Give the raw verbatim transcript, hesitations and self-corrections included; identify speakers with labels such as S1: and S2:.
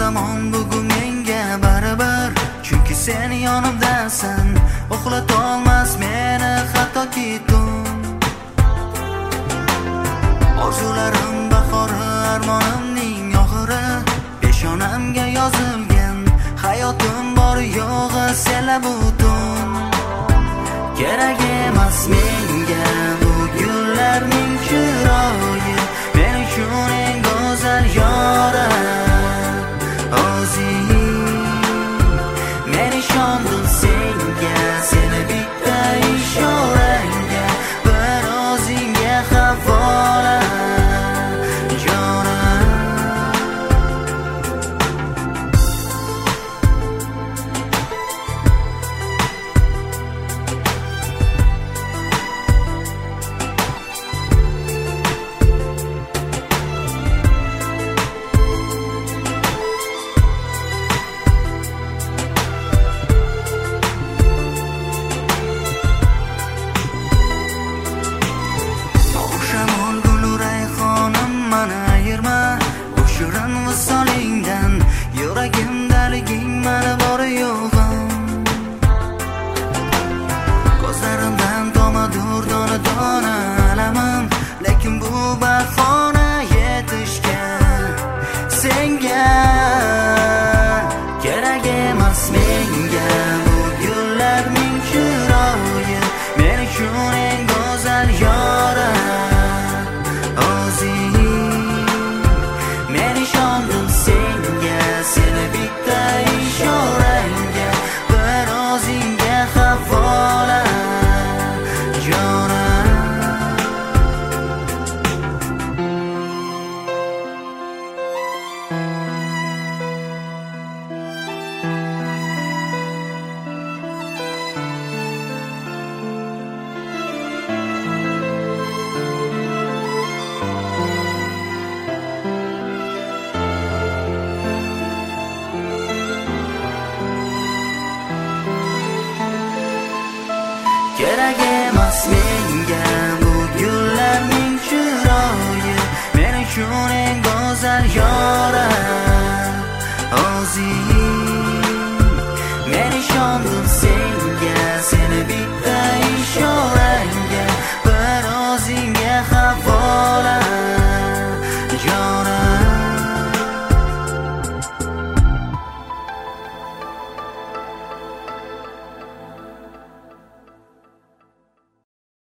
S1: zamon bugun menga baribir, chunki sen yonimdasan. Uxlatolmas meni hattoki tun. Orzularim bahori, armonimning oxiri, peshonamga yozilgan. Hayotim bor yo'g'i senla butun. Kerak emas menga bu gullarning chiroyi, men uchun eng go'zal yora o'zing. Men ishondim senga, seni bitta ishorangga, bir o'zingga havola jonim. Shirin visolingdan yuragimdaliging mani bor yo'g'im. Ko'zlarimdan tomadur dona dona alamim, lekin bu bahona yetishgan senga. Kerak emas menga bu gullarning chiroyi, men uchun eng go'zal yora o'zing. Men ishondim senga, seni bitta ishorangga, bir o'zingga havola jonim. Kerak emas menga bu gullarning chiroyi, men uchun eng go'zal yora o'zing. Men ishondim sen